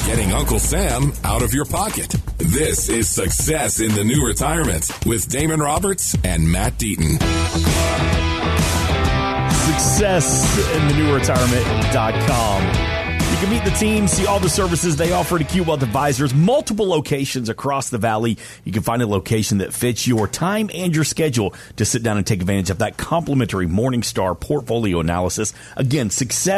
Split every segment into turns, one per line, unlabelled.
getting Uncle Sam out of your pocket. This is Success in the New Retirement with Damon Roberts and Matt Deaton.
SuccessinTheNewRetirement.com. You can meet the team, see all the services they offer to Q Wealth Advisors, multiple locations across the valley. You can find a location that fits your time and your schedule to sit down and take advantage of that complimentary Morningstar portfolio analysis. Again,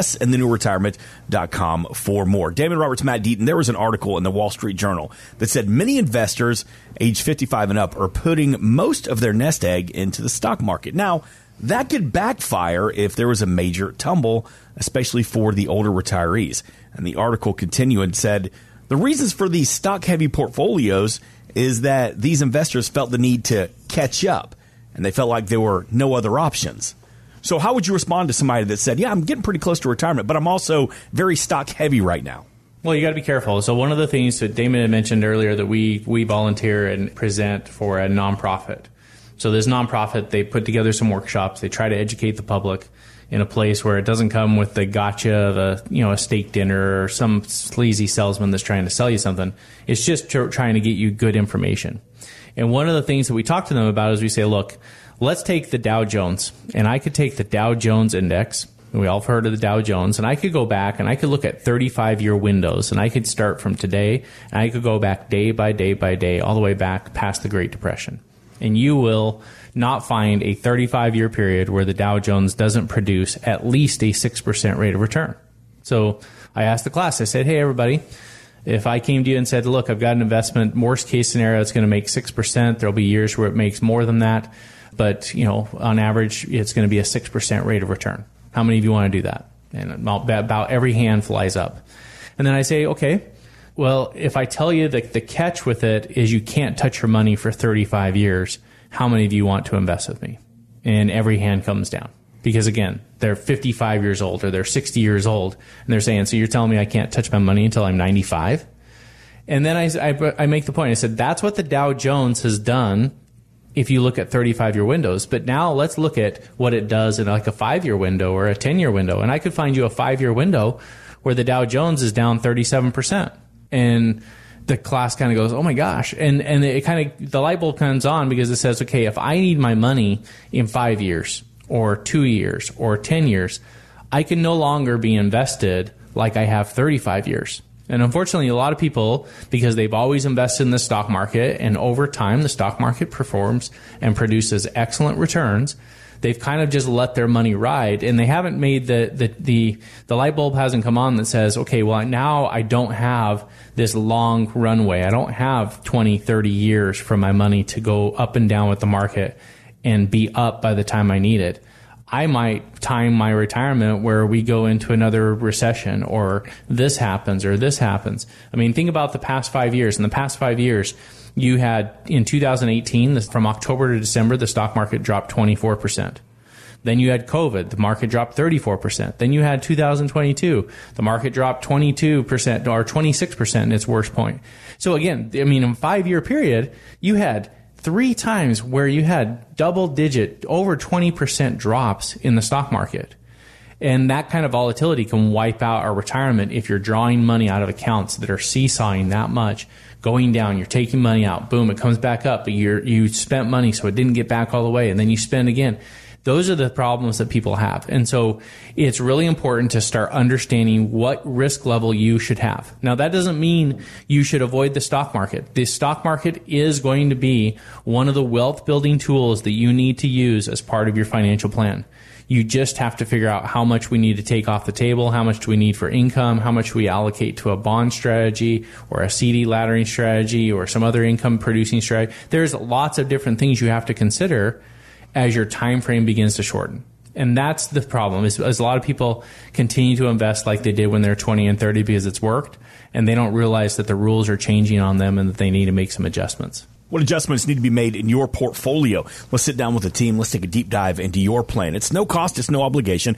SuccessinTheNewRetirement.com for more. Damon Roberts, Matt Deaton. There was an article in the Wall Street Journal that said many investors age 55 and up are putting most of their nest egg into the stock market. Now, that could backfire if there was a major tumble, especially for the older retirees. And the article continued and said, the reasons for these stock-heavy portfolios is that these investors felt the need to catch up, and they felt like there were no other options. So how would you respond to somebody that said, yeah, I'm getting pretty close to retirement, but I'm also very stock-heavy right now?
Well, you got to be careful. So one of the things that Damon had mentioned earlier that we volunteer and present for a nonprofit. So this nonprofit, they put together some workshops. They try to educate the public in a place where it doesn't come with the gotcha of a steak dinner or some sleazy salesman that's trying to sell you something. It's just trying to get you good information. And one of the things that we talk to them about is we say, look, let's take the Dow Jones. And I could take the Dow Jones index. And we all have heard of the Dow Jones. And I could go back and I could look at 35-year windows. And I could start from today. And I could go back day by day by day all the way back past the Great Depression. And you will not find a 35-year period where the Dow Jones doesn't produce at least a 6% rate of return. So I asked the class, I said, hey, everybody, if I came to you and said, look, I've got an investment, worst case scenario, it's going to make 6%. There'll be years where it makes more than that. But, on average, it's going to be a 6% rate of return. How many of you want to do that? And about every hand flies up. And then I say, okay, well, if I tell you that the catch with it is you can't touch your money for 35 years, how many of you want to invest with me? And every hand comes down. Because, again, they're 55 years old or they're 60 years old. And they're saying, so you're telling me I can't touch my money until I'm 95? And then I make the point. I said, that's what the Dow Jones has done if you look at 35-year windows. But now let's look at what it does in like a 5-year window or a 10-year window. And I could find you a 5-year window where the Dow Jones is down 37%. And the class kind of goes, oh my gosh. And it kind of, the light bulb comes on because it says, okay, if I need my money in 5 years or 2 years or 10 years, I can no longer be invested like I have 35 years. And unfortunately, a lot of people, because they've always invested in the stock market and over time the stock market performs and produces excellent returns, they've kind of just let their money ride, and they haven't made the light bulb hasn't come on that says, okay, well, now I don't have this long runway. I don't have 20, 30 years for my money to go up and down with the market and be up by the time I need it. I might time my retirement where we go into another recession or this happens or this happens. I mean, think about the past 5 years. In the past 5 years, you had, in 2018, from October to December, the stock market dropped 24%. Then you had COVID, the market dropped 34%. Then you had 2022, the market dropped 22% or 26% in its worst point. So again, I mean, in a 5-year period, you had 3 times where you had double-digit, over 20% drops in the stock market. And that kind of volatility can wipe out our retirement if you're drawing money out of accounts that are seesawing that much, going down, you're taking money out, boom, it comes back up, but you spent money so it didn't get back all the way, and then you spend again. Those are the problems that people have. And so it's really important to start understanding what risk level you should have. Now, that doesn't mean you should avoid the stock market. The stock market is going to be one of the wealth building tools that you need to use as part of your financial plan. You just have to figure out how much we need to take off the table, how much do we need for income, how much we allocate to a bond strategy or a CD laddering strategy or some other income producing strategy. There's lots of different things you have to consider as your time frame begins to shorten. And that's the problem, is a lot of people continue to invest like they did when they're 20 and 30 because it's worked, and they don't realize that the rules are changing on them and that they need to make some adjustments.
What adjustments need to be made in your portfolio? Let's sit down with the team. Let's take a deep dive into your plan. It's no cost. It's no obligation.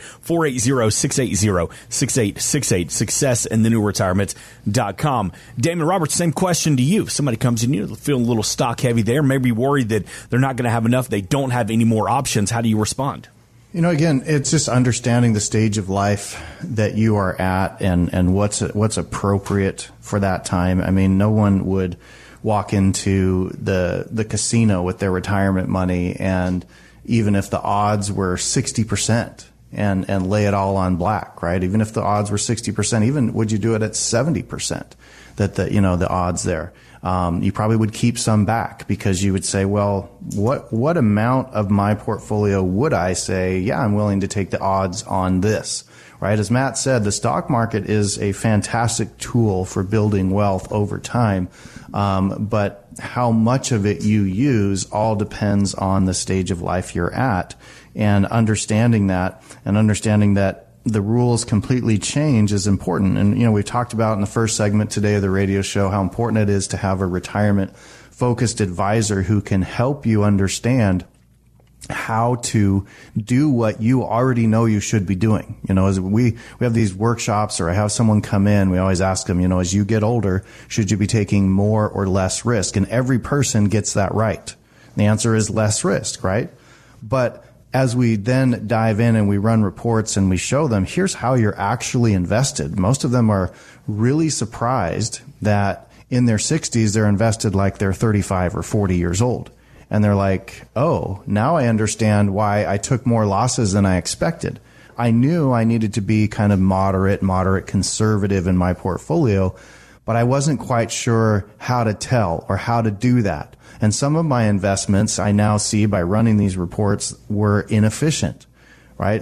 480-680-6868. SuccessinTheNewRetirement.com. Damon Roberts, same question to you. Somebody comes in, you feeling a little stock heavy there, maybe worried that they're not going to have enough. They don't have any more options. How do you respond?
Again, it's just understanding the stage of life that you are at and what's appropriate for that time. I mean, no one would walk into the casino with their retirement money, and even if the odds were 60% and lay it all on black, right? Even if the odds were 60%, even would you do it at 70% that the odds there? You probably would keep some back because you would say, well, what amount of my portfolio would I say, yeah, I'm willing to take the odds on this, right? As Matt said, the stock market is a fantastic tool for building wealth over time. But how much of it you use all depends on the stage of life you're at, and understanding that the rules completely change is important. And, we talked about in the first segment today of the radio show how important it is to have a retirement-focused advisor who can help you understand how to do what you already know you should be doing. As we have these workshops, or I have someone come in, we always ask them, as you get older, should you be taking more or less risk? And every person gets that right. The answer is less risk, right? But as we then dive in and we run reports and we show them, here's how you're actually invested. Most of them are really surprised that in their 60s, they're invested like they're 35 or 40 years old. And they're like, oh, now I understand why I took more losses than I expected. I knew I needed to be kind of moderate conservative in my portfolio, but I wasn't quite sure how to tell or how to do that. And some of my investments I now see by running these reports were inefficient, right?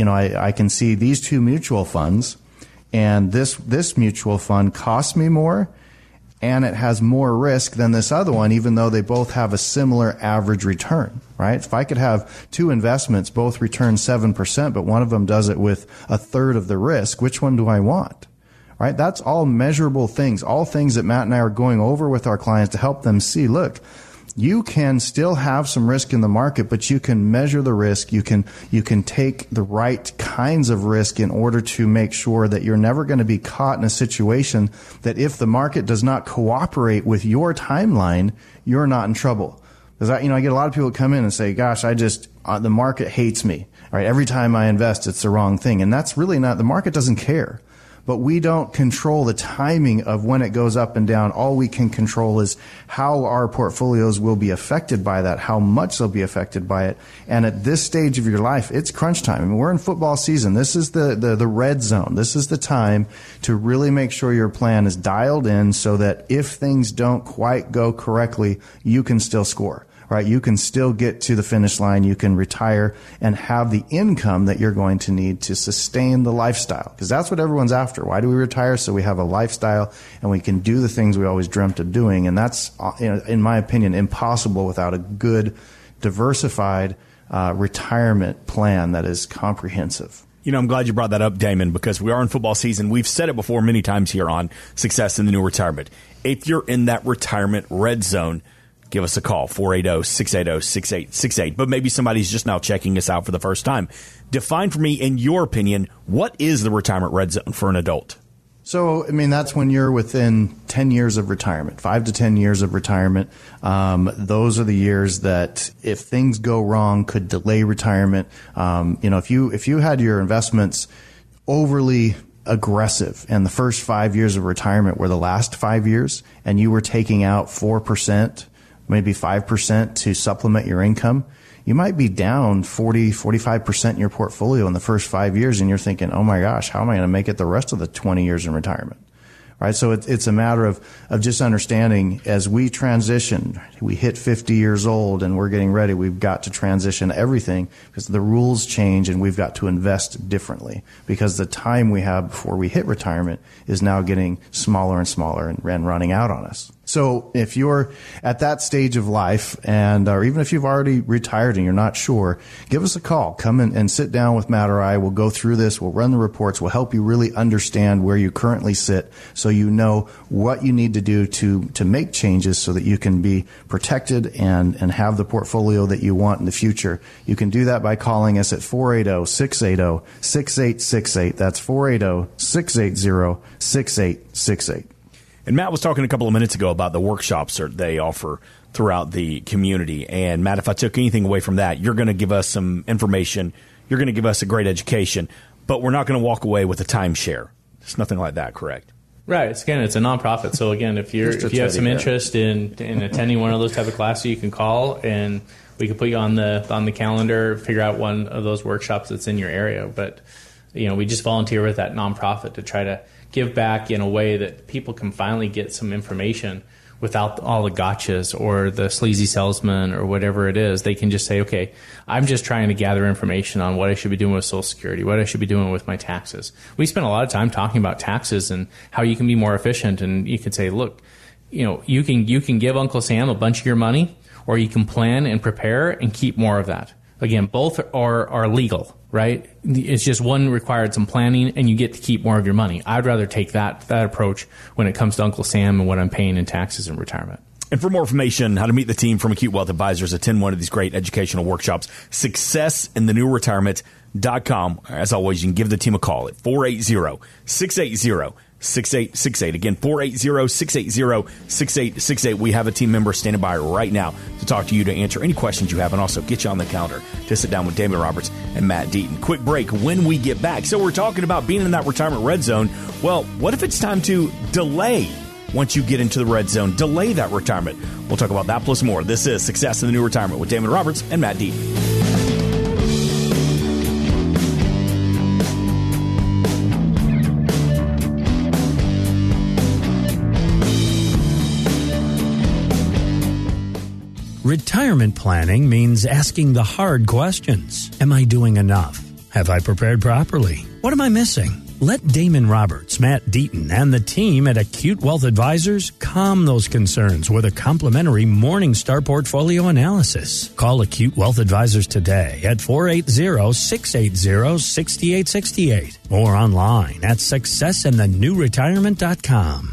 I can see these two mutual funds, and this mutual fund cost me more, and it has more risk than this other one, even though they both have a similar average return, right? If I could have two investments, both return 7%, but one of them does it with a third of the risk, which one do I want? Right? That's all measurable things, all things that Matt and I are going over with our clients to help them see, look, you can still have some risk in the market, but you can measure the risk. You can take the right kinds of risk in order to make sure that you're never going to be caught in a situation that if the market does not cooperate with your timeline, you're not in trouble. Because I get a lot of people come in and say, gosh, the market hates me. All right, every time I invest, it's the wrong thing. And that's really not, the market doesn't care. But we don't control the timing of when it goes up and down. All we can control is how our portfolios will be affected by that, how much they'll be affected by it. And at this stage of your life, it's crunch time. I mean, we're in football season. This is the red zone. This is the time to really make sure your plan is dialed in so that if things don't quite go correctly, you can still score. Right, you can still get to the finish line. You can retire and have the income that you're going to need to sustain the lifestyle, because that's what everyone's after. Why do we retire? So we have a lifestyle and we can do the things we always dreamt of doing. And that's, in my opinion, impossible without a good, diversified retirement plan that is comprehensive.
I'm glad you brought that up, Damon, because we are in football season. We've said it before many times here on Success in the New Retirement. If you're in that retirement red zone, give us a call, 480-680-6868. But maybe somebody's just now checking us out for the first time. Define for me, in your opinion, what is the retirement red zone for an adult?
So, that's when you're within 10 years of retirement, 5 to 10 years of retirement. Those are the years that, if things go wrong, could delay retirement. If you had your investments overly aggressive and the first 5 years of retirement were the last 5 years, and you were taking out 4%, maybe 5% to supplement your income, you might be down 40-45% in your portfolio in the first 5 years, and you're thinking, oh my gosh, how am I going to make it the rest of the 20 years in retirement? Right? So it's a matter of just understanding, as we transition, we hit 50 years old and we're getting ready, we've got to transition everything because the rules change and we've got to invest differently because the time we have before we hit retirement is now getting smaller and smaller and running out on us. So if you're at that stage of life, or even if you've already retired and you're not sure, give us a call. Come in and sit down with Matt or I. We'll go through this. We'll run the reports. We'll help you really understand where you currently sit so you know what you need to do to make changes so that you can be protected and have the portfolio that you want in the future. You can do that by calling us at 480-680-6868. That's 480-680-6868.
And Matt was talking a couple of minutes ago about the workshops that they offer throughout the community. And Matt, if I took anything away from that, you're going to give us some information. you're going to give us a great education, but we're not going to walk away with a timeshare. It's nothing like that, correct?
Right. It's a nonprofit. So again, if you have some interest in attending one of those type of classes, you can call and we can put you on the calendar, figure out one of those workshops that's in your area. But we just volunteer with that nonprofit to try to give back in a way that people can finally get some information without all the gotchas or the sleazy salesman or whatever it is. They can just say, okay, I'm just trying to gather information on what I should be doing with Social Security, what I should be doing with my taxes. We spend a lot of time talking about taxes and how you can be more efficient. And you can say, look, you can give Uncle Sam a bunch of your money, or you can plan and prepare and keep more of that. Again, both are legal, right? It's just one required some planning, and you get to keep more of your money. I'd rather take that approach when it comes to Uncle Sam and what I'm paying in taxes in retirement.
And for more information, how to meet the team from Acute Wealth Advisors, attend one of these great educational workshops, successintheNewRetirement.com. As always, you can give the team a call at 480-680-6868. Again, 480-680-6868. We have a team member standing by right now to talk to you, to answer any questions you have, and also get you on the calendar to sit down with Damon Roberts and Matt Deaton. Quick break when we get back. So we're talking about being in that retirement red zone. Well, what if it's time to delay? Once you get into the red zone, delay that retirement. We'll talk about that plus more. This is Success in the New Retirement with Damon Roberts and Matt Deaton.
Retirement planning means asking the hard questions. Am I doing enough? Have I prepared properly? What am I missing? Let Damon Roberts, Matt Deaton, and the team at Acute Wealth Advisors calm those concerns with a complimentary Morningstar portfolio analysis. Call Acute Wealth Advisors today at 480-680-6868 or online at successinthenewretirement.com.